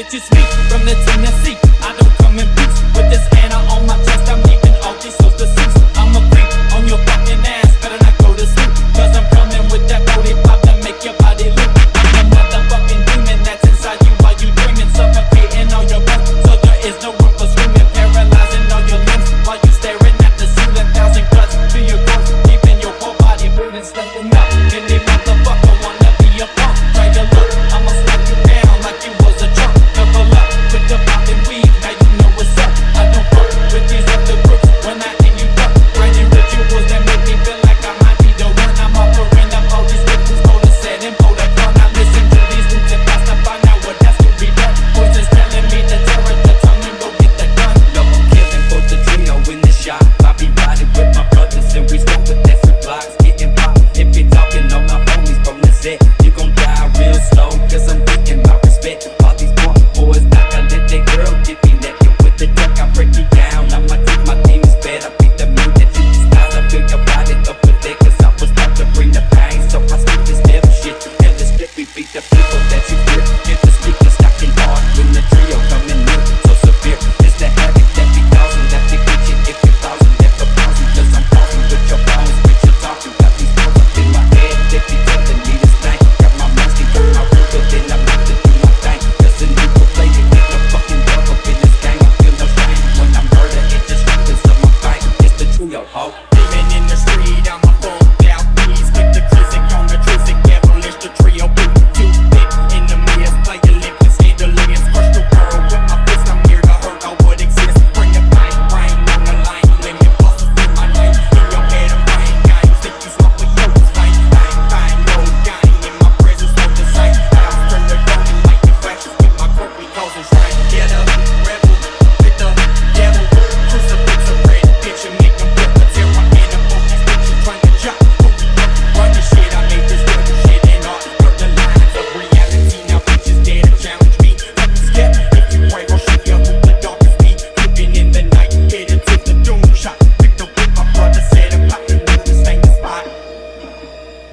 bitch, it's me from the Tennessee. I don't come in peace with this Anna on my chest. I'm leaving all these souls deceased. I'm a freak on your fucking ass, better not go to sleep, cause I'm coming with that booty pop that make your body loop. I'm the motherfucking demon that's inside you while you dreaming, suffocating all your breath, so there is no room for screaming, paralyzing all your limbs while you staring at the ceiling. Thousand cuts to your corpse, keeping your whole body moving, stepping up. Any motherfucker wanna be a punk, try to look, I'ma slap you down like you was a drunk. Double up with the poppin' weed, now you know what's up. I don't fuck with these other groups when I ain't you duck. Writing rituals that make me feel like I might be the one. I'm offering up all these rituals, gonna set and pull the gun. I listen to these roots and fast to find out what has to be done. Voices telling me to tear at the tongue and go get the gun. Double killing for the trio in the shop. I be riding with my brothers and we smoke with that sweet blocks, getting pop. If you talking on my homies from the set, you gon' die real slow, cause I'm getting my respect. All these punk boys, I can let that girl get me naked with the duck. I break you